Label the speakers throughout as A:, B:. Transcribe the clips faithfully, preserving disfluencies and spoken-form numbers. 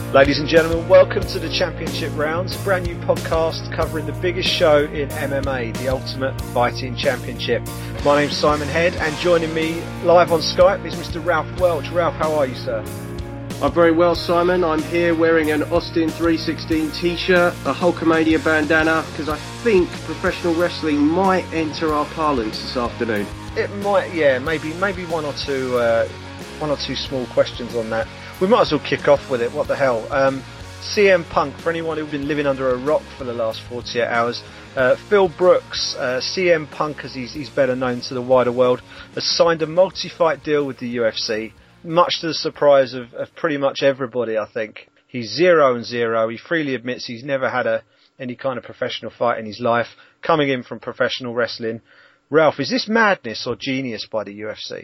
A: Ladies and gentlemen, welcome to the Championship Rounds, a brand new podcast covering the biggest show in M M A, the Ultimate Fighting Championship. My name's Simon Head, and joining me live on Skype is Mister Ralph Welch. Ralph, how are you, sir?
B: I'm very well, Simon. I'm here wearing an Austin three sixteen t-shirt, a Hulkamania bandana, because I think professional wrestling might enter our parlance this afternoon.
A: It might, yeah, maybe maybe one or two, uh, one or two small questions on that. We might as well kick off with it. What the hell? Um, C M Punk, for anyone who's been living under a rock for the last forty-eight hours, uh, Phil Brooks, uh, C M Punk as he's, he's better known to the wider world, has signed a multi-fight deal with the U F C, much to the surprise of, of pretty much everybody, I think. He's zero and zero. He freely admits he's never had a any kind of professional fight in his life, coming in from professional wrestling. Ralph, is this madness or genius by the U F C?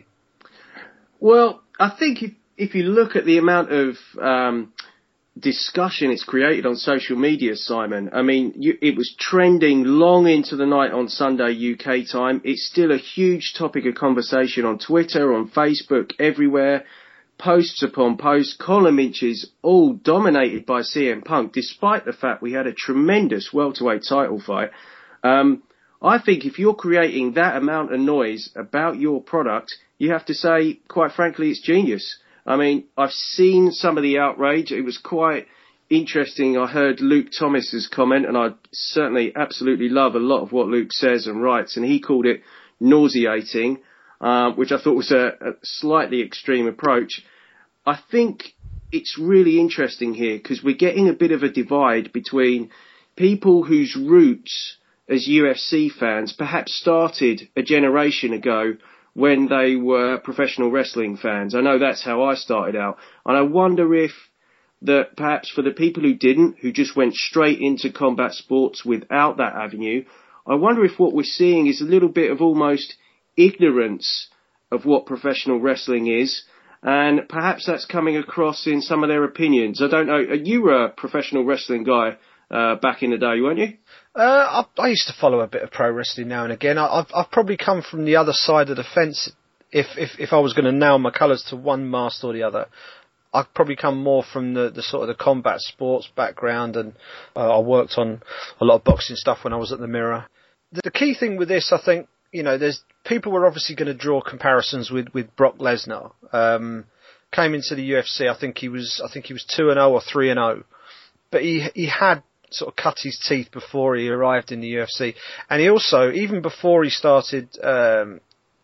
B: Well, I think if If you look at the amount of um, discussion it's created on social media, Simon, I mean, you, it was trending long into the night on Sunday U K time. It's still a huge topic of conversation on Twitter, on Facebook, everywhere. Posts upon posts, column inches, all dominated by C M Punk, despite the fact we had a tremendous welterweight title fight. Um, I think if you're creating that amount of noise about your product, you have to say, quite frankly, it's genius. I mean, I've seen some of the outrage. It was quite interesting. I heard Luke Thomas's comment, and I certainly absolutely love a lot of what Luke says and writes, and he called it nauseating, uh, which I thought was a, a slightly extreme approach. I think it's really interesting here because we're getting a bit of a divide between people whose roots as U F C fans perhaps started a generation ago when they were professional wrestling fans. I know that's how I started out. And I wonder if that perhaps for the people who didn't, who just went straight into combat sports without that avenue, I wonder if what we're seeing is a little bit of almost ignorance of what professional wrestling is. And perhaps that's coming across in some of their opinions. I don't know. You were a professional wrestling guy uh, back in the day, weren't you?
A: Uh, I, I used to follow a bit of pro wrestling now and again. I, I've, I've probably come from the other side of the fence. If if, if I was going to nail my colours to one mast or the other, I'd probably come more from the, the sort of the combat sports background, and uh, I worked on a lot of boxing stuff when I was at the Mirror. The, the key thing with this, I think, you know, there's people were obviously going to draw comparisons with, with Brock Lesnar. Um, came into the U F C, I think he was I think he was two and zero or three and zero, but he he had sort of cut his teeth before he arrived in the U F C. And he also, even before he started um,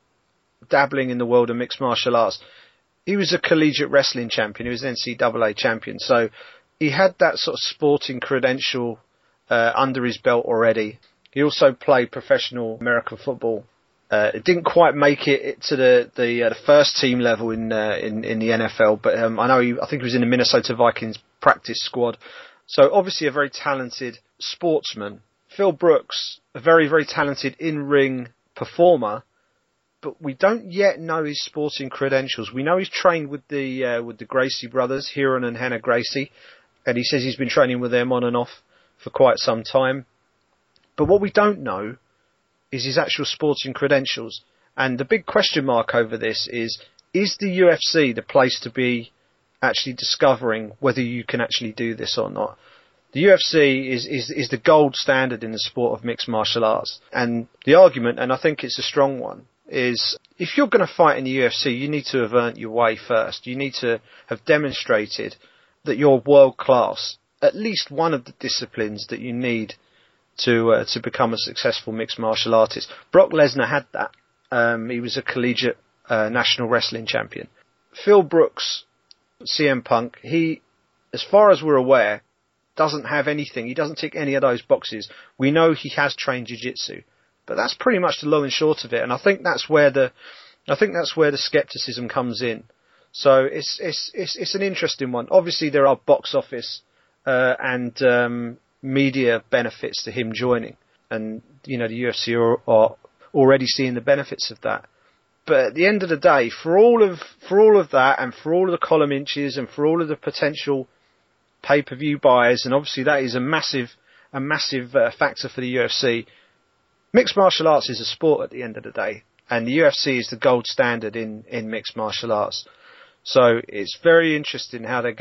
A: dabbling in the world of mixed martial arts, he was a collegiate wrestling champion. He was an N C double A champion. So he had that sort of sporting credential uh, under his belt already. He also played professional American football. Uh, it didn't quite make it to the the, uh, the first team level in uh, in, in the N F L, but um, I know he, I think he was in the Minnesota Vikings practice squad. So obviously a very talented sportsman. Phil Brooks, a very, very talented in-ring performer, but we don't yet know his sporting credentials. We know he's trained with the uh, with the Gracie brothers, Hiron and Hannah Gracie, and he says he's been training with them on and off for quite some time. But what we don't know is his actual sporting credentials. And the big question mark over this is, is the U F C the place to be actually discovering whether you can actually do this or not? The U F C is, is, is the gold standard in the sport of mixed martial arts. And the argument, and I think it's a strong one, is if you're going to fight in the U F C, you need to have earned your way first. You need to have demonstrated that you're world class, at least one of the disciplines that you need to uh, to become a successful mixed martial artist. Brock Lesnar had that. Um, he was a collegiate uh, national wrestling champion. Phil Brooks, C M Punk, he, as far as we're aware, doesn't have anything. He doesn't tick any of those boxes. We know he has trained jiu-jitsu, but that's pretty much the long and short of it. And I think that's where the, I think that's where the skepticism comes in. So it's it's it's, it's an interesting one. Obviously, there are box office uh, and um, media benefits to him joining, and you know the U F C are, are already seeing the benefits of that. But at the end of the day, for all of for all of that, and for all of the column inches, and for all of the potential pay-per-view buyers, and obviously that is a massive a massive uh, factor for the U F C. Mixed martial arts is a sport at the end of the day, and the U F C is the gold standard in in mixed martial arts. So it's very interesting how they're going to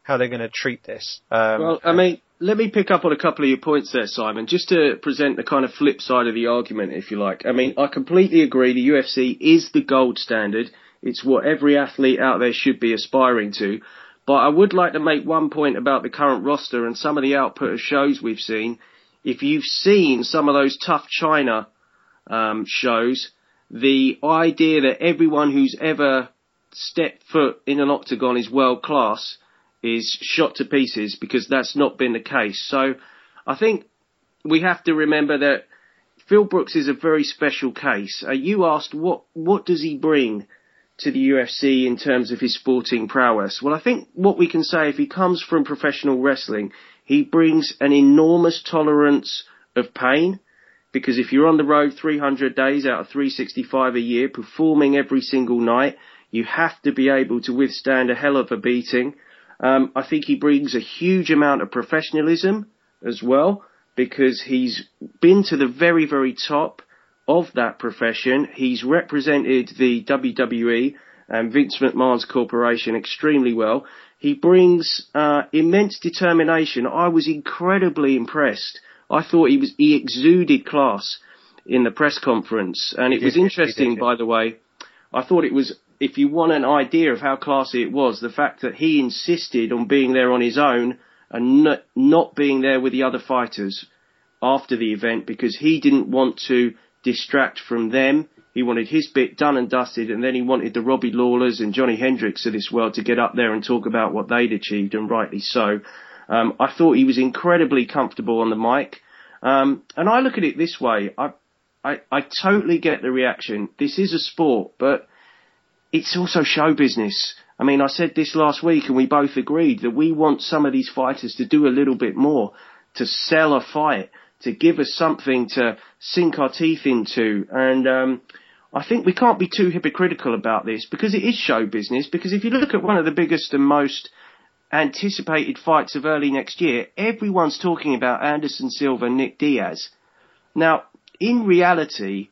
A: how they're going to treat this. Um,
B: well, I mean, let me pick up on a couple of your points there, Simon, just to present the kind of flip side of the argument, if you like. I mean, I completely agree. The U F C is the gold standard. It's what every athlete out there should be aspiring to. But I would like to make one point about the current roster and some of the output of shows we've seen. If you've seen some of those Tough China um, shows, the idea that everyone who's ever stepped foot in an octagon is world class is shot to pieces, because that's not been the case. So I think we have to remember that Phil Brooks is a very special case. Uh, you asked what what does he bring to the U F C in terms of his sporting prowess. Well, I think what we can say, if he comes from professional wrestling, he brings an enormous tolerance of pain, because if you're on the road three hundred days out of three hundred sixty-five a year, performing every single night, you have to be able to withstand a hell of a beating. Um, I think he brings a huge amount of professionalism as well, because he's been to the very, very top of that profession. He's represented the W W E and Vince McMahon's corporation extremely well. He brings uh, immense determination. I was incredibly impressed. I thought he was he exuded class in the press conference, and it was interesting, by the way. I thought it was, if you want an idea of how classy it was, the fact that he insisted on being there on his own and not, not being there with the other fighters after the event, because he didn't want to distract from them. He wanted his bit done and dusted, and then he wanted the Robbie Lawlers and Johnny Hendricks of this world to get up there and talk about what they'd achieved, and rightly so. Um, I thought he was incredibly comfortable on the mic. Um, and I look at it this way. I, I, I totally get the reaction. This is a sport, but it's also show business. I mean, I said this last week, and we both agreed that we want some of these fighters to do a little bit more, to sell a fight, to give us something to sink our teeth into. And um, I think we can't be too hypocritical about this, because it is show business. Because if you look at one of the biggest and most anticipated fights of early next year, everyone's talking about Anderson Silva and Nick Diaz. Now, in reality,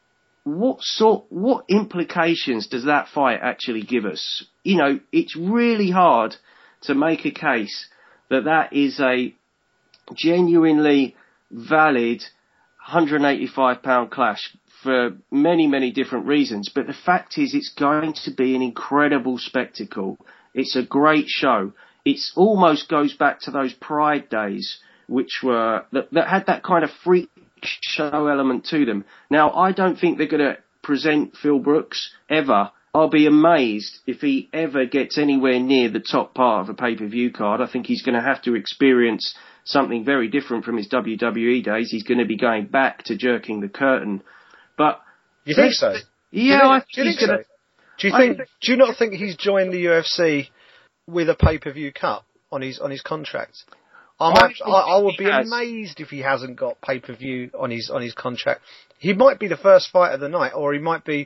B: what sort, what implications does that fight actually give us? You know, it's really hard to make a case that that is a genuinely valid one hundred eighty-five pound clash for many, many different reasons. But the fact is, it's going to be an incredible spectacle. It's a great show. It almost goes back to those Pride days, which were, that, that had that kind of freak show element to them. Now, I don't think they're going to present Phil Brooks ever. I'll be amazed if he ever gets anywhere near the top part of a pay-per-view card. I think he's going to have to experience something very different from his W W E days. He's going to be going back to jerking the curtain. But
A: you think so?
B: Yeah, I think,
A: do you think
B: he's
A: so?
B: Gonna,
A: do you think? Do you not think he's joined the U F C with a pay-per-view cut on his on his contract? I'm I, I, I would be has. amazed if he hasn't got pay-per-view on his on his contract. He might be the first fight of the night, or he might be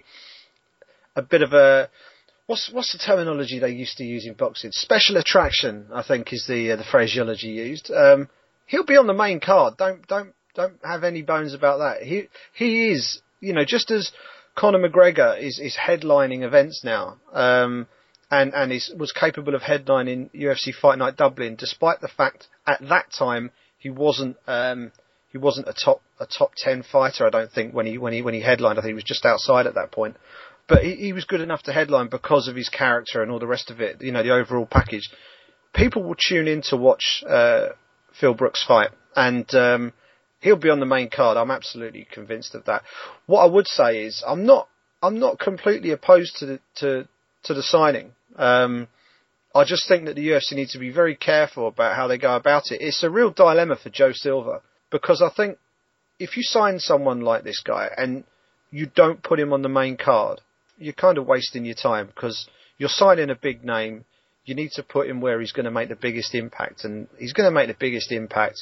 A: a bit of a what's what's the terminology they used to use in boxing? Special attraction, I think, is the uh, the phraseology used. Um, he'll be on the main card. Don't don't don't have any bones about that. He he is, you know, just as Conor McGregor is is headlining events now. Um, and and is, was capable of headlining U F C Fight Night Dublin, despite the fact at that time he wasn't um, he wasn't a top a top ten fighter. I don't think when he when he when he headlined, I think he was just outside at that point. But he, he was good enough to headline because of his character and all the rest of it. You know, the overall package. People will tune in to watch uh, Phil Brooks fight, and um, he'll be on the main card. I'm absolutely convinced of that. What I would say is, I'm not I'm not completely opposed to the, to to the signing. Um, I just think that the U F C needs to be very careful about how they go about it. It's a real dilemma for Joe Silva, because I think if you sign someone like this guy and you don't put him on the main card, you're kind of wasting your time, because you're signing a big name. You need to put him where he's going to make the biggest impact, and he's going to make the biggest impact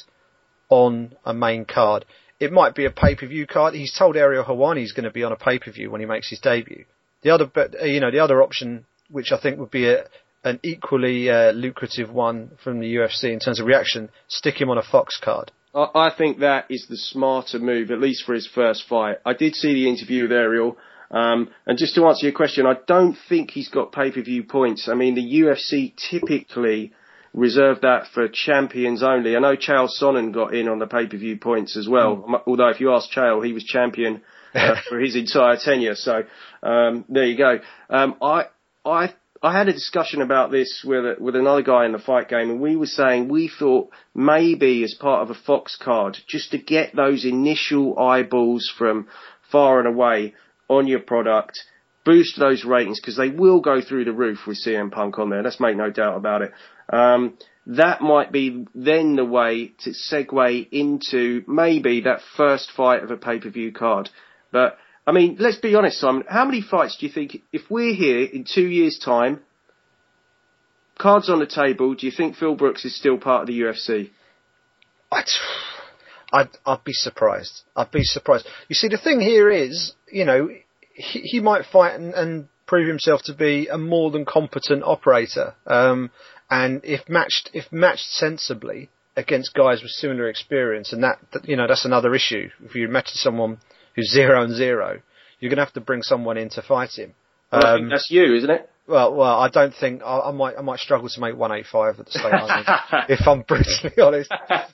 A: on a main card. It might be a pay-per-view card. He's told Ariel Helwani he's going to be on a pay-per-view when he makes his debut. The other, but you know, the other option, which I think would be a, an equally uh, lucrative one from the U F C in terms of reaction, stick him on a Fox card.
B: I, I think that is the smarter move, at least for his first fight. I did see the interview with Ariel, um, and just to answer your question, I don't think he's got pay-per-view points. I mean, the U F C typically reserve that for champions only. I know Chael Sonnen got in on the pay-per-view points as well. Mm. Although if you ask Chael, he was champion uh, for his entire tenure. So um, there you go. Um, I I I had a discussion about this with with another guy in the Fight Game, and we were saying we thought maybe as part of a Fox card, just to get those initial eyeballs from far and away on your product, boost those ratings, because they will go through the roof with C M Punk on there. Let's make no doubt about it. Um, that might be then the way to segue into maybe that first fight of a pay-per-view card. But, I mean, let's be honest, Simon, how many fights do you think, if we're here in two years' time, cards on the table, do you think Phil Brooks is still part of the U F C?
A: I'd, I'd, I'd be surprised. I'd be surprised. You see, the thing here is, you know, he, he might fight and, and prove himself to be a more than competent operator. Um, and if matched, if matched sensibly against guys with similar experience, and that, that, you know, that's another issue. If you match someone who's zero and zero, you're going to have to bring someone in to fight him.
B: Well, um, I think that's you, isn't it?
A: Well, well, I don't think I, I might. I might struggle to make one eighty-five at the state Island, if I'm brutally honest.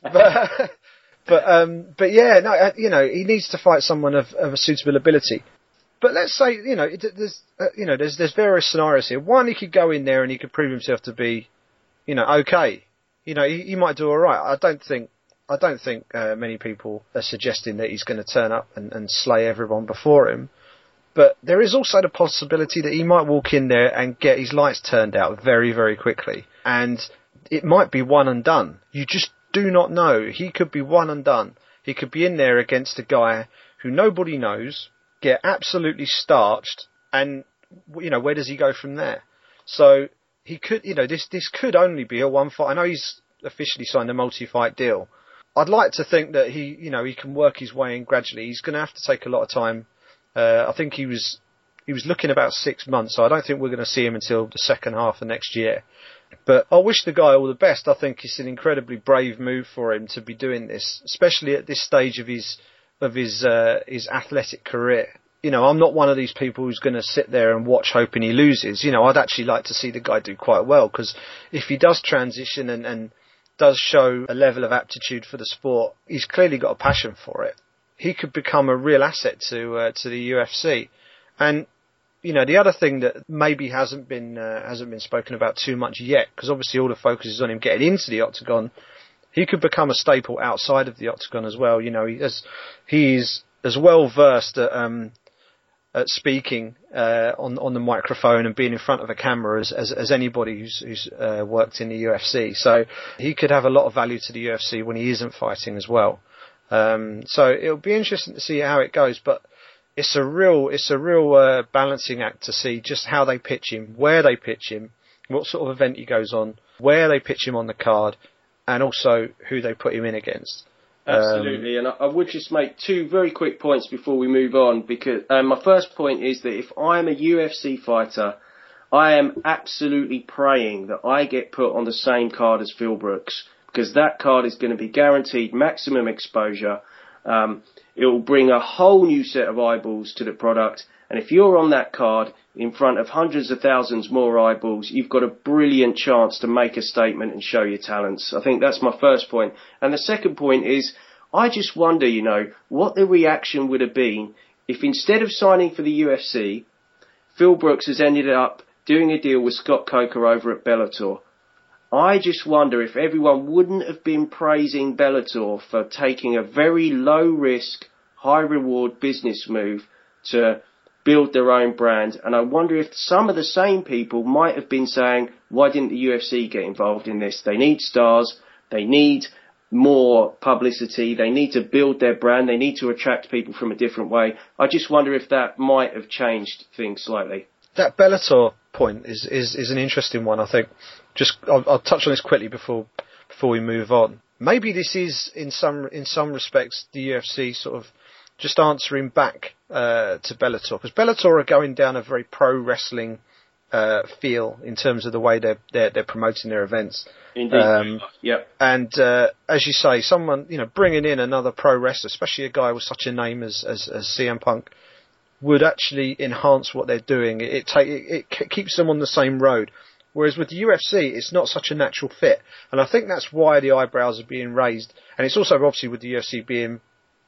A: But, but, um, but yeah, no, you know, he needs to fight someone of, of a suitable ability. But let's say, you know, there's, uh, you know, there's, there's various scenarios here. One, he could go in there and he could prove himself to be, you know, okay. You know, he, he might do all right. I don't think, I don't think uh, many people are suggesting that he's going to turn up and, and slay everyone before him. But there is also the possibility that he might walk in there and get his lights turned out very, very quickly. And it might be one and done. You just do not know. He could be one and done. He could be in there against a guy who nobody knows, get absolutely starched, and, you know, where does he go from there? So he could, you know, this, this could only be a one fight. I know he's officially signed a multi-fight deal. I'd like to think that he, you know, he can work his way in gradually. He's going to have to take a lot of time. Uh, I think he was he was looking about six months, so I don't think we're going to see him until the second half of next year. But I wish the guy all the best. I think it's an incredibly brave move for him to be doing this, especially at this stage of his of his uh, his athletic career. You know, I'm not one of these people who's going to sit there and watch hoping he loses. You know, I'd actually like to see the guy do quite well, because if he does transition and, and does show a level of aptitude for the sport, he's clearly got a passion for it. He could become a real asset to uh, to the U F C. And, you know, the other thing that maybe hasn't been uh, hasn't been spoken about too much yet, because obviously all the focus is on him getting into the octagon, he could become a staple outside of the octagon as well. You know, he has, he's as well versed at, um, at speaking uh, on on the microphone and being in front of a camera as as, as anybody who's, who's uh, worked in the U F C. So he could have a lot of value to the U F C when he isn't fighting as well. Um, so it'll be interesting to see how it goes, but it's a real, it's a real uh, balancing act to see just how they pitch him, where they pitch him, what sort of event he goes on, where they pitch him on the card, and also who they put him in against.
B: Absolutely, um, and I, I would just make two very quick points before we move on, because um, my first point is that if I'm a U F C fighter, I am absolutely praying that I get put on the same card as Phil Brooks, because that card is going to be guaranteed maximum exposure. Um, it will bring a whole new set of eyeballs to the product. And if you're on that card in front of hundreds of thousands more eyeballs, you've got a brilliant chance to make a statement and show your talents. I think that's my first point. And the second point is, I just wonder, you know, what the reaction would have been if instead of signing for the U F C, Phil Brooks has ended up doing a deal with Scott Coker over at Bellator. I just wonder if everyone wouldn't have been praising Bellator for taking a very low-risk, high-reward business move to build their own brand. And I wonder if some of the same people might have been saying, why didn't the U F C get involved in this? They need stars. They need more publicity. They need to build their brand. They need to attract people from a different way. I just wonder if that might have changed things slightly.
A: That Bellator point is, is, is an interesting one, I think. Just I'll, I'll touch on this quickly before before we move on. Maybe this is in some in some respects the U F C sort of just answering back uh, to Bellator, because Bellator are going down a very pro wrestling uh, feel in terms of the way they're they're, they're promoting their events.
B: Indeed. Um, yep.
A: And uh, as you say, someone, you know, bringing in another pro wrestler, especially a guy with such a name as as, as C M Punk, would actually enhance what they're doing. It, it, take, it, it keeps them on the same road. Whereas with the U F C, it's not such a natural fit. And I think that's why the eyebrows are being raised. And it's also obviously with the U F C being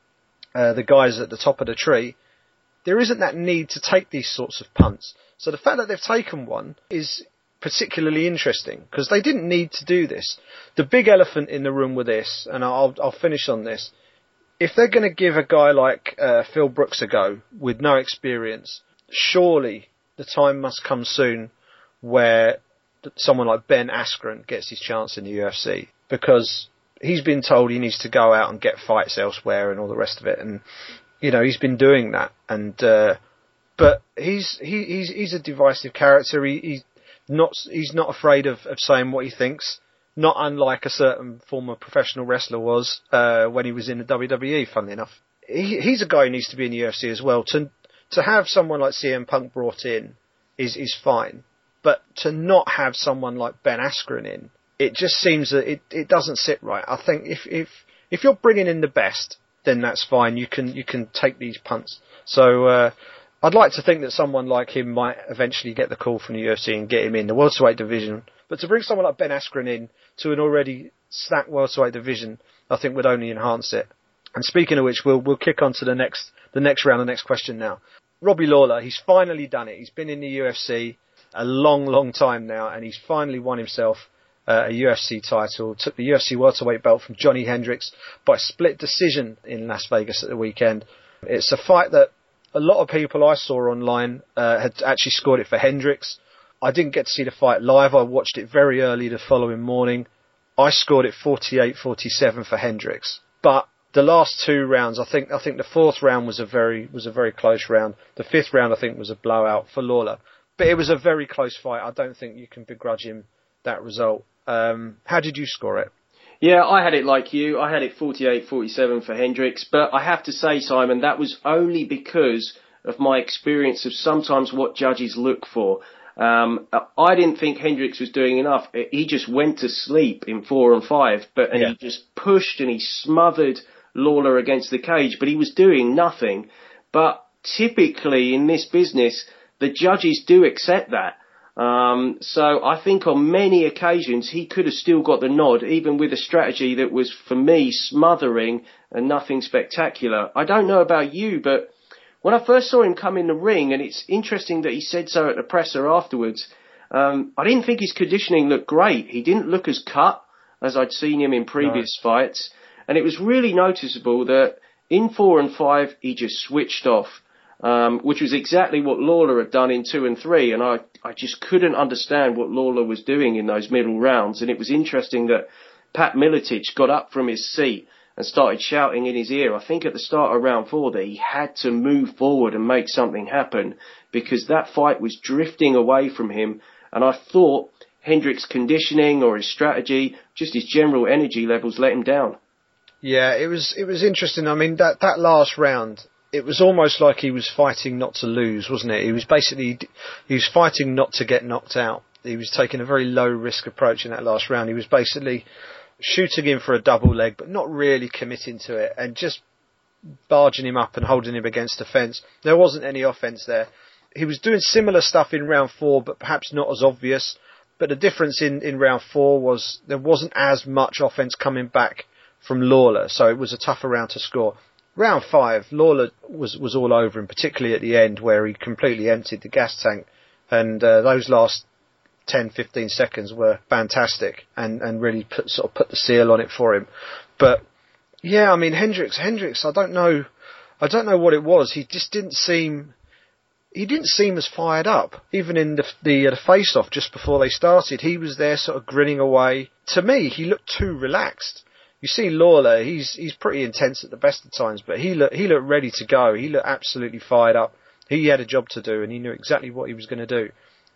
A: uh, the guys at the top of the tree, there isn't that need to take these sorts of punts. So the fact that they've taken one is particularly interesting because they didn't need to do this. The big elephant in the room with this, and I'll, I'll finish on this, if they're going to give a guy like uh, Phil Brooks a go with no experience, surely the time must come soon where someone like Ben Askren gets his chance in the U F C, because he's been told he needs to go out and get fights elsewhere and all the rest of it. And, you know, he's been doing that. And, uh, but he's, he, he's, he's a divisive character. He, he's not, he's not afraid of, of saying what he thinks, not unlike a certain former professional wrestler was, uh, when he was in the W W E, funnily enough. He, he's a guy who needs to be in the U F C as well. To, to have someone like C M Punk brought in is, is fine. But to not have someone like Ben Askren in, it just seems that it, it doesn't sit right. I think if, if if you're bringing in the best, then that's fine. You can you can take these punts. So uh, I'd like to think that someone like him might eventually get the call from the U F C and get him in the welterweight division. But to bring someone like Ben Askren in to an already stacked welterweight division, I think would only enhance it. And speaking of which, we'll we'll kick on to the next the next round, the next question now. Robbie Lawler, he's finally done it. He's been in the U F C a long, long time now, and he's finally won himself uh, a U F C title. Took the U F C welterweight belt from Johnny Hendricks by split decision in Las Vegas at the weekend. It's a fight that a lot of people I saw online uh, had actually scored it for Hendricks. I didn't get to see the fight live. I watched it very early the following morning. I scored it forty-eight forty-seven for Hendricks. But the last two rounds, I think I think the fourth round was a very was a very close round. The fifth round, I think, was a blowout for Lawler. But it was a very close fight. I don't think you can begrudge him that result. Um, how did you score it?
B: Yeah, I had it like you. I had it forty-eight forty-seven for Hendricks. But I have to say, Simon, that was only because of my experience of sometimes what judges look for. Um, I didn't think Hendricks was doing enough. He just went to sleep in four and five, but and yeah. he just pushed and he smothered Lawler against the cage, but he was doing nothing. But typically in this business, the judges do accept that. Um, so I think on many occasions he could have still got the nod, even with a strategy that was, for me, smothering and nothing spectacular. I don't know about you, but when I first saw him come in the ring, and it's interesting that he said so at the presser afterwards, um, I didn't think his conditioning looked great. He didn't look as cut as I'd seen him in previous no. fights. And it was really noticeable that in four and five, he just switched off. Um, which was exactly what Lawler had done in two and three, and I, I just couldn't understand what Lawler was doing in those middle rounds. And it was interesting that Pat Miletich got up from his seat and started shouting in his ear, I think at the start of round four, that he had to move forward and make something happen, because that fight was drifting away from him. And I thought Hendricks' conditioning or his strategy, just his general energy levels, let him down.
A: Yeah, it was it was interesting. I mean, that, that last round, it was almost like he was fighting not to lose, wasn't it? He was basically, he was fighting not to get knocked out. He was taking a very low risk approach in that last round. He was basically shooting him for a double leg, but not really committing to it, and just barging him up and holding him against the fence. There wasn't any offense there. He was doing similar stuff in round four, but perhaps not as obvious. But the difference in, in round four was there wasn't as much offense coming back from Lawler, so it was a tougher round to score. Round five, Lawler was, was all over him, particularly at the end where he completely emptied the gas tank. And uh, those last ten, fifteen seconds were fantastic and, and really put, sort of put the seal on it for him. But, yeah, I mean, Hendricks, Hendricks, I don't know, I don't know what it was. He just didn't seem, he didn't seem as fired up. Even in the, the, uh, the face-off just before they started, he was there sort of grinning away. To me, he looked too relaxed. You see Lawler, he's he's pretty intense at the best of times, but he looked he looked ready to go. He looked absolutely fired up. He had a job to do, and he knew exactly what he was going to do.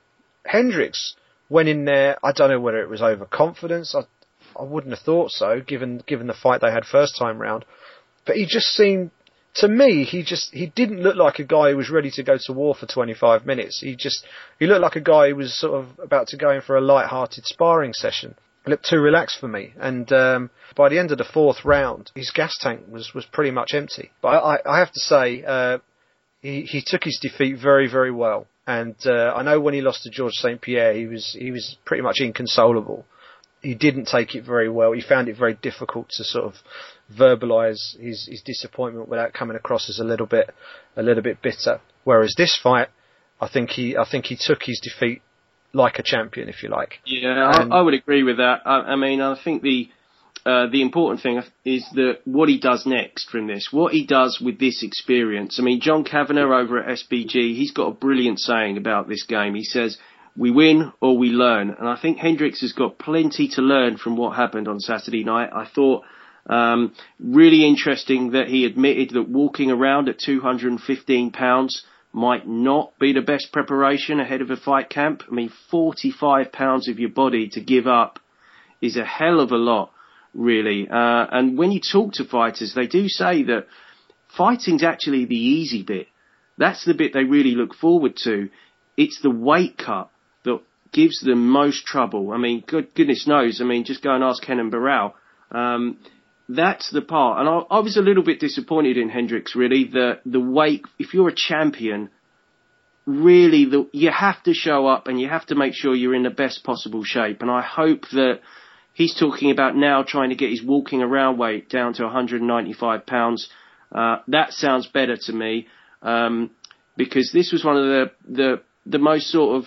A: Hendricks went in there. I don't know whether it was overconfidence. I I wouldn't have thought so, given given the fight they had first time round. But he just seemed, to me, he just he didn't look like a guy who was ready to go to war for twenty-five minutes. He just he looked like a guy who was sort of about to go in for a light-hearted sparring session. Looked too relaxed for me, and um, by the end of the fourth round, his gas tank was, was pretty much empty. But I, I have to say, uh, he, he took his defeat very, very well. And uh, I know when he lost to George Saint Pierre, he was he was pretty much inconsolable. He didn't take it very well. He found it very difficult to sort of verbalise his, his disappointment without coming across as a little bit a little bit bitter. Whereas this fight, I think he I think he took his defeat like a champion, if you like.
B: Yeah, I, I would agree with that. I, I mean, I think the uh, the important thing is that what he does next from this, what he does with this experience. I mean, John Kavanagh over at S B G, he's got a brilliant saying about this game. He says, "We win or we learn." And I think Hendricks has got plenty to learn from what happened on Saturday night. I thought um, really interesting that he admitted that walking around at two hundred fifteen pounds might not be the best preparation ahead of a fight camp. I mean, forty-five pounds of your body to give up is a hell of a lot, really. Uh, and when you talk to fighters, they do say that fighting's actually the easy bit. That's the bit they really look forward to. It's the weight cut that gives them most trouble. I mean, good, goodness knows. I mean, just go and ask Kenan Barrow. Um, that's the part. And I, I was a little bit disappointed in Hendricks, really. The the weight, if you're a champion, really, the, you have to show up and you have to make sure you're in the best possible shape. And I hope that he's talking about now trying to get his walking around weight down to one hundred ninety-five pounds. Uh, that sounds better to me, um, because this was one of the, the, the most sort of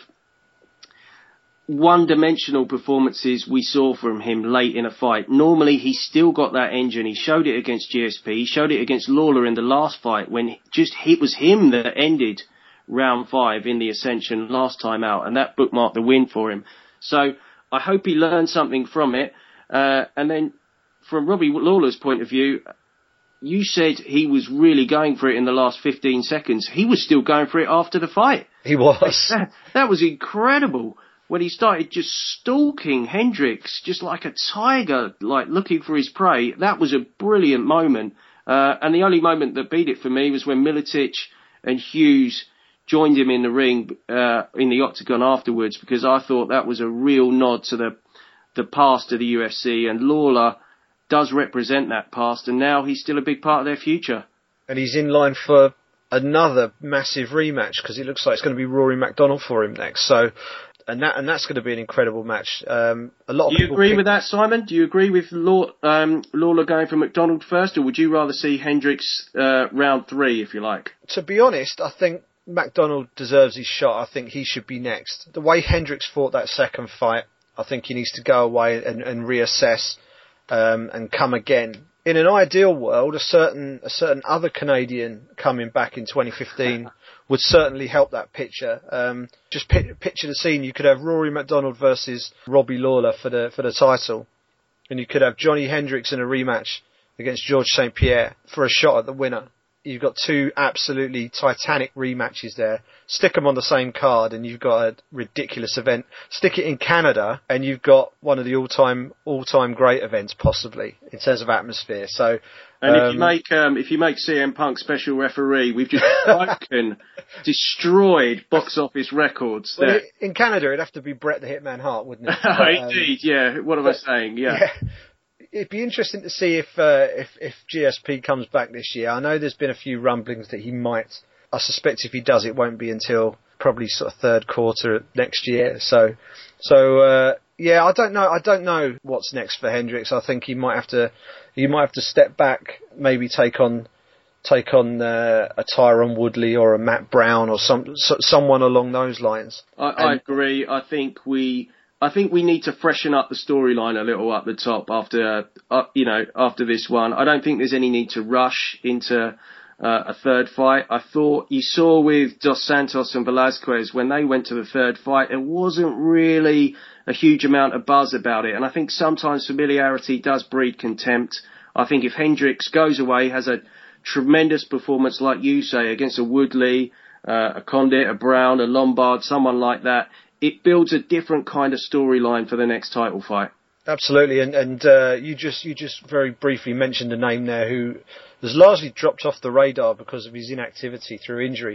B: one-dimensional performances we saw from him late in a fight. Normally, he's still got that engine. He showed it against G S P. He showed it against Lawler in the last fight when just it was him that ended round five in the Ascension last time out, and that bookmarked the win for him. So I hope he learned something from it. Uh, and then from Robbie Lawler's point of view, you said he was really going for it in the last fifteen seconds. He was still going for it after the fight.
A: He was.
B: That, that was incredible. When he started just stalking Hendricks, just like a tiger, like looking for his prey. That was a brilliant moment. Uh, and the only moment that beat it for me was when Miletich and Hughes joined him in the ring, uh, in the octagon afterwards, because I thought that was a real nod to the, the past of the U F C. And Lawler does represent that past, and now he's still a big part of their future.
A: And he's in line for another massive rematch, because it looks like it's going to be Rory MacDonald for him next. So, And that and that's going to be an incredible match. Um, a lot of
B: Do you
A: people
B: agree
A: pick...
B: with that, Simon? Do you agree with Law, um, Lawler going for McDonald first, or would you rather see Hendricks uh, round three, if you like?
A: To be honest, I think MacDonald deserves his shot. I think he should be next. The way Hendricks fought that second fight, I think he needs to go away and, and reassess um, and come again. In an ideal world, a certain a certain other Canadian coming back in twenty fifteen would certainly help that picture. Um, just pi- picture the scene. You could have Rory MacDonald versus Robbie Lawler for the for the title, and you could have Johnny Hendricks in a rematch against George Saint Pierre for a shot at the winner. You've got two absolutely titanic rematches there. Stick them on the same card and you've got a ridiculous event. Stick it in Canada and you've got one of the all-time all-time great events, possibly, in terms of atmosphere. So,
B: and
A: um,
B: if you make um, if you make C M Punk special referee, we've just broken, destroyed box office records.
A: Well,
B: there.
A: In Canada, it'd have to be Bret the Hitman Hart, wouldn't it?
B: Oh,
A: But, um,
B: indeed, yeah. What am
A: but,
B: I saying? Yeah.
A: yeah. It'd be interesting to see if, uh, if if G S P comes back this year. I know there's been a few rumblings that he might. I suspect if he does, it won't be until probably sort of third quarter next year. So, so uh, yeah, I don't know. I don't know what's next for Hendricks. I think he might have to. He might have to step back, maybe take on take on uh, a Tyron Woodley or a Matt Brown or some so, someone along those lines.
B: I, I agree. I think we. I think we need to freshen up the storyline a little up the top after, uh, you know, after this one. I don't think there's any need to rush into uh, a third fight. I thought you saw with Dos Santos and Velasquez when they went to the third fight, there wasn't really a huge amount of buzz about it. And I think sometimes familiarity does breed contempt. I think if Hendricks goes away, has a tremendous performance like you say against a Woodley, uh, a Condit, a Brown, a Lombard, someone like that, it builds a different kind of storyline for the next title fight.
A: Absolutely, and and uh, you just you just very briefly mentioned a name there who has largely dropped off the radar because of his inactivity through injury.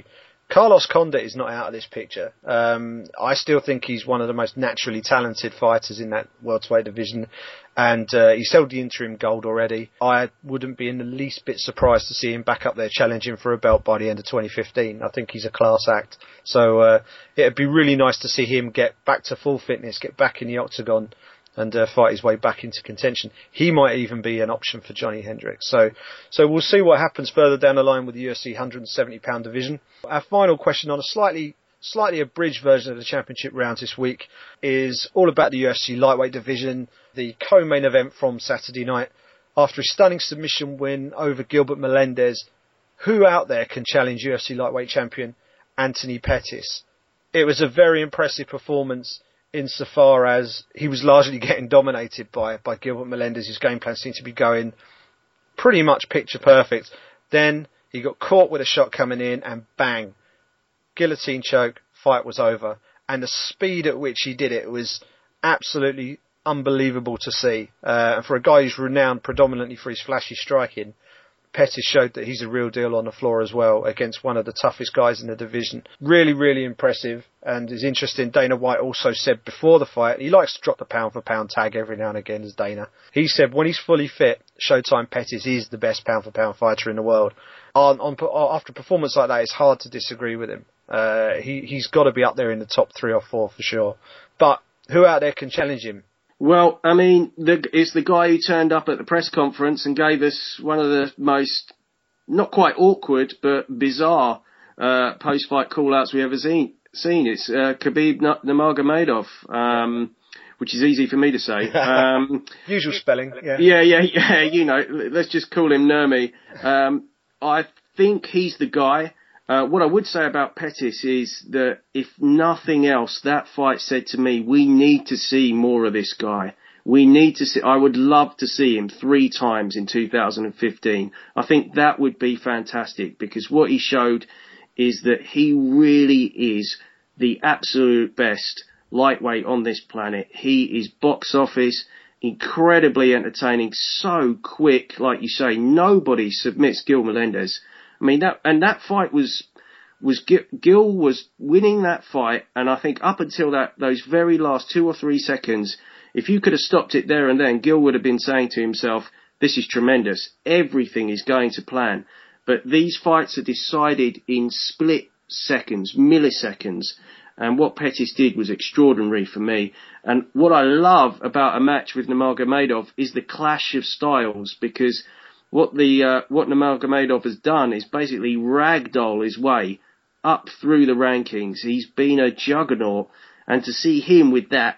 A: Carlos Condit is not out of this picture. Um, I still think he's one of the most naturally talented fighters in that welterweight division, and uh, he's held the interim gold already. I wouldn't be in the least bit surprised to see him back up there challenging for a belt by the end of twenty fifteen. I think he's a class act. So uh, it'd be really nice to see him get back to full fitness, get back in the octagon, and uh, fight his way back into contention. He might even be an option for Johnny Hendricks. So, so we'll see what happens further down the line with the U F C one seventy pound division. Our final question on a slightly, slightly abridged version of the championship rounds this week is all about the U F C lightweight division, the co-main event from Saturday night. After a stunning submission win over Gilbert Melendez, who out there can challenge U F C lightweight champion Anthony Pettis? It was a very impressive performance, insofar as he was largely getting dominated by, by Gilbert Melendez. His game plan seemed to be going pretty much picture perfect. Then he got caught with a shot coming in and bang, guillotine choke, fight was over. And the speed at which he did it was absolutely unbelievable to see. Uh, and for a guy who's renowned predominantly for his flashy striking, Pettis showed that he's a real deal on the floor as well against one of the toughest guys in the division. Really, really impressive, and is interesting. Dana White also said before the fight, he likes to drop the pound for pound tag every now and again as Dana. He said when he's fully fit, Showtime Pettis is the best pound for pound fighter in the world. On, on, after a performance like that, it's hard to disagree with him. Uh, he, he's got to be up there in the top three or four for sure. But who out there can challenge him?
B: Well, I mean, the, it's the guy who turned up at the press conference and gave us one of the most, not quite awkward, but bizarre uh, post-fight call-outs we ever seen. seen. It's uh, Khabib Nurmagomedov, um, which is easy for me to say. Um,
A: Usual spelling, yeah.
B: Yeah, yeah, yeah, you know, let's just call him Nurmy. Um, I think he's the guy. Uh, what I would say about Pettis is that if nothing else, that fight said to me, we need to see more of this guy. We need to see, I would love to see him three times in two thousand fifteen. I think that would be fantastic, because what he showed is that he really is the absolute best lightweight on this planet. He is box office, incredibly entertaining, so quick, like you say, nobody submits Gil Melendez. I mean, that, and that fight was, was, Gil was winning that fight, and I think up until that, those very last two or three seconds, if you could have stopped it there and then, Gil would have been saying to himself, this is tremendous, everything is going to plan. But these fights are decided in split seconds, milliseconds, and what Pettis did was extraordinary for me. And what I love about a match with Nurmagomedov is the clash of styles, because What the uh, what Nurmagomedov has done is basically ragdoll his way up through the rankings. He's been a juggernaut, and to see him with that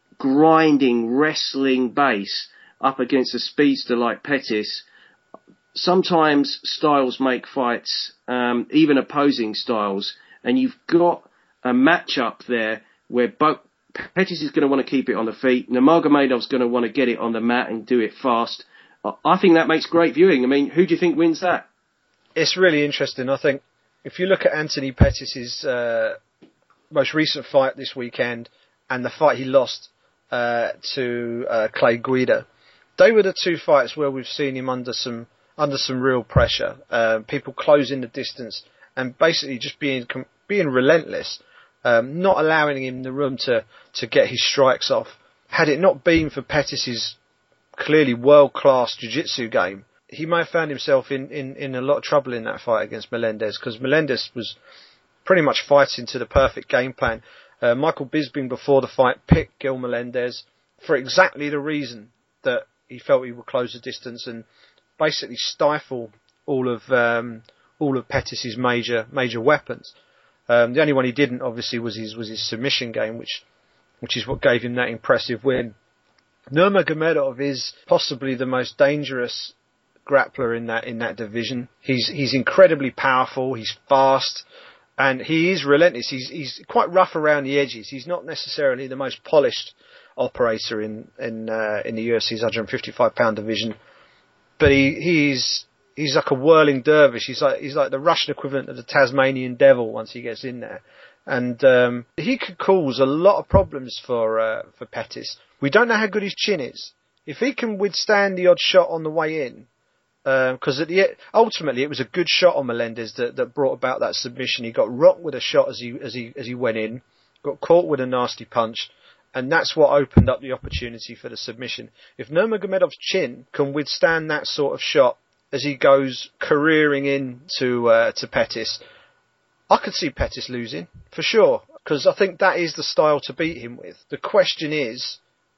B: grinding, wrestling base up against a speedster like Pettis, sometimes styles make fights, um, even opposing styles, and you've got a matchup there where both Pettis is going to want to keep it on the feet, Nurmagomedov's going to want to get it on the mat and do it fast. I think that makes great viewing. I mean, who do you think wins that?
A: It's really interesting. I think if you look at Anthony Pettis' uh, most recent fight this weekend and the fight he lost uh, to uh, Clay Guida, they were the two fights where we've seen him under some under some real pressure. Uh, people closing the distance and basically just being being relentless, um, not allowing him the room to, to get his strikes off. Had it not been for Pettis' clearly world-class jiu-jitsu game, he may have found himself in, in, in a lot of trouble in that fight against Melendez, because Melendez was pretty much fighting to the perfect game plan. Uh, Michael Bisping before the fight picked Gil Melendez for exactly the reason that he felt he would close the distance and basically stifle all of um, all of Pettis' major major weapons. Um, the only one he didn't, obviously, was his was his submission game, which which is what gave him that impressive win. Nurmagomedov is possibly the most dangerous grappler in that in that division. He's he's incredibly powerful. He's fast, and he is relentless. He's he's quite rough around the edges. He's not necessarily the most polished operator in in uh, in the U F C's one fifty-five pound division, but he he's he's like a whirling dervish. He's like he's like the Russian equivalent of the Tasmanian devil once he gets in there. And um, he could cause a lot of problems for uh, for Pettis. We don't know how good his chin is. If he can withstand the odd shot on the way in, Because um, at the ultimately it was a good shot on Melendez that, that brought about that submission. He got rocked with a shot as he as he as he went in, got caught with a nasty punch, and that's what opened up the opportunity for the submission. If Nurmagomedov's chin can withstand that sort of shot as he goes careering into uh, to Pettis, I could see Pettis losing for sure, because I think that is the style to beat him with. The question is,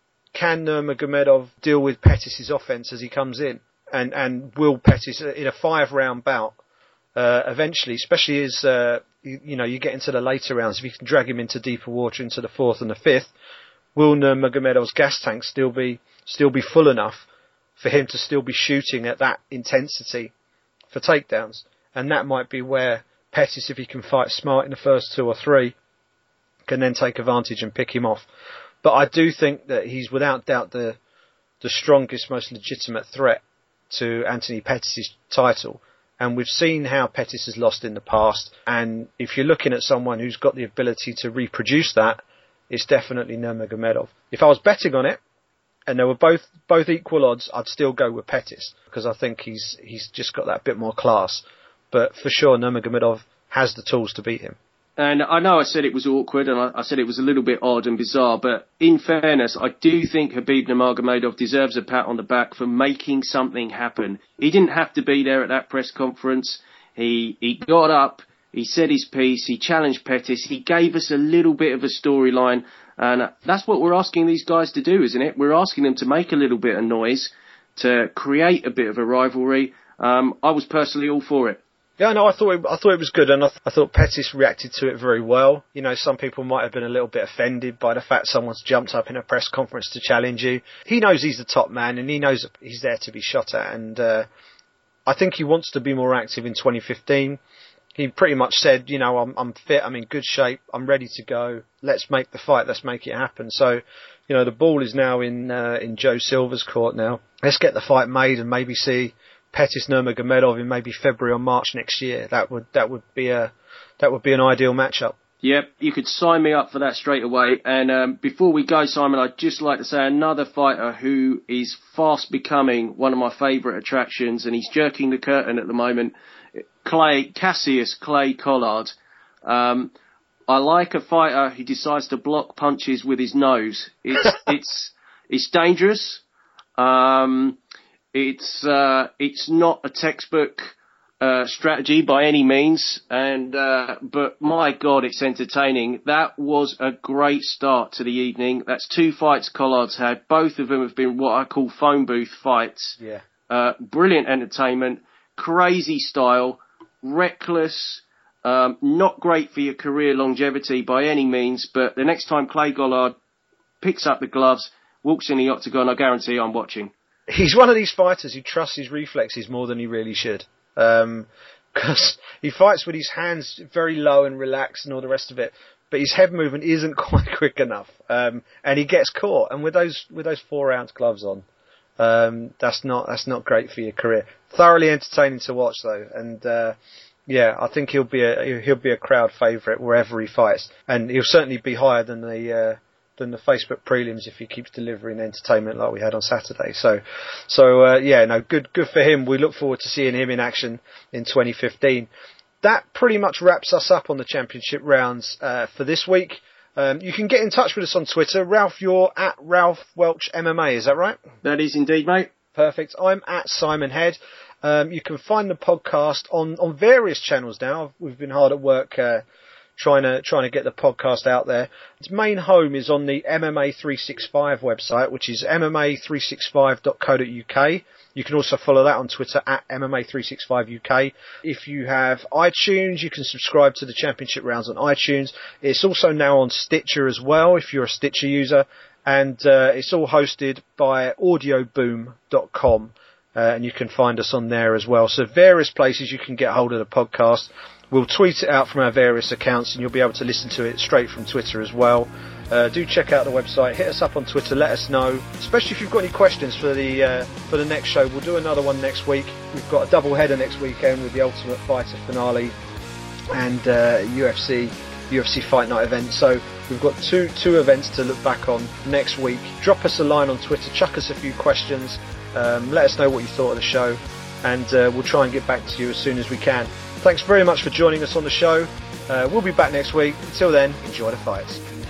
A: can Nurmagomedov deal with Pettis' offense as he comes in? And, and will Pettis, in a five-round bout, uh, eventually, especially as, uh, you, you know, you get into the later rounds, if you can drag him into deeper water into the fourth and the fifth, will Nurmagomedov's gas tank still be, still be full enough for him to still be shooting at that intensity for takedowns? And that might be where Pettis, if he can fight smart in the first two or three, can then take advantage and pick him off. But I do think that he's without doubt the, the strongest, most legitimate threat to Anthony Pettis' title, and we've seen how Pettis has lost in the past, and if you're looking at someone who's got the ability to reproduce that, it's definitely Nurmagomedov. If I was betting on it and they were both both equal odds, I'd still go with Pettis, because I think he's he's just got that bit more class, but for sure Nurmagomedov has the tools to beat him.
B: And I know I said it was awkward, and I, I said it was a little bit odd and bizarre, but in fairness, I do think Khabib Nurmagomedov deserves a pat on the back for making something happen. He didn't have to be there at that press conference. He he got up, he said his piece, he challenged Pettis, he gave us a little bit of a storyline, and that's what we're asking these guys to do, isn't it? We're asking them to make a little bit of noise, to create a bit of a rivalry. Um, I was personally all for it.
A: Yeah, no, I thought it, I thought it was good, and I, th- I thought Pettis reacted to it very well. You know, some people might have been a little bit offended by the fact someone's jumped up in a press conference to challenge you. He knows he's the top man, and he knows he's there to be shot at, and uh, I think he wants to be more active in twenty fifteen. He pretty much said, you know, I'm, I'm fit, I'm in good shape, I'm ready to go. Let's make the fight, let's make it happen. So, you know, the ball is now in uh, in Joe Silva's court now. Let's get the fight made and maybe see Pettis Nurmagomedov in maybe February or March next year. That would that would be a that would be an ideal matchup.
B: Yep, you could sign me up for that straight away. And um, before we go, Simon, I'd just like to say another fighter who is fast becoming one of my favourite attractions, and he's jerking the curtain at the moment. Clay Cassius Clay Collard. Um, I like a fighter who decides to block punches with his nose. It's it's it's dangerous. Um, It's uh, it's not a textbook uh, strategy by any means, and uh, but my God, it's entertaining. That was a great start to the evening. That's two fights Collard's had. Both of them have been what I call phone booth fights.
A: Yeah.
B: Uh, brilliant entertainment, crazy style, reckless. Um, not great for your career longevity by any means, but the next time Clay Collard picks up the gloves, walks in the octagon, I guarantee I'm watching.
A: He's one of these fighters who trusts his reflexes more than he really should. Um, because he fights with his hands very low and relaxed and all the rest of it, but his head movement isn't quite quick enough. Um, and he gets caught. And with those, with those four ounce gloves on, um, that's not, that's not great for your career. Thoroughly entertaining to watch though. And, uh, yeah, I think he'll be a, he'll be a crowd favourite wherever he fights. And he'll certainly be higher than the, uh, than the Facebook prelims if he keeps delivering entertainment like we had on Saturday. So, so uh, yeah, no, good, good for him. We look forward to seeing him in action in twenty fifteen. That pretty much wraps us up on the championship rounds uh, for this week. Um, you can get in touch with us on Twitter. Ralph, you're at Ralph Welch M M A, is that right?
B: That is indeed, mate.
A: Perfect. I'm at Simon Head. Um, you can find the podcast on, on various channels now. We've been hard at work uh, trying to trying to get the podcast out there. Its main home is on the M M A three sixty-five website, which is M M A three sixty-five dot co dot U K. You can also follow that on Twitter at M M A three sixty-five U K. If you have iTunes, you can subscribe to the Championship Rounds on iTunes. It's also now on Stitcher as well, if you're a Stitcher user. And uh, it's all hosted by audio boom dot com. Uh, and you can find us on there as well. So various places you can get hold of the podcast. We'll tweet it out from our various accounts, and you'll be able to listen to it straight from Twitter as well. Uh, do check out the website. Hit us up on Twitter. Let us know, especially if you've got any questions for the uh, for the next show. We'll do another one next week. We've got a double header next weekend with the Ultimate Fighter finale and uh, U F C U F C Fight Night event. So we've got two two events to look back on next week. Drop us a line on Twitter. Chuck us a few questions. Um, let us know what you thought of the show. and uh, we'll try and get back to you as soon as we can. Thanks very much for joining us on the show. Uh, we'll be back next week. Until then, enjoy the fights.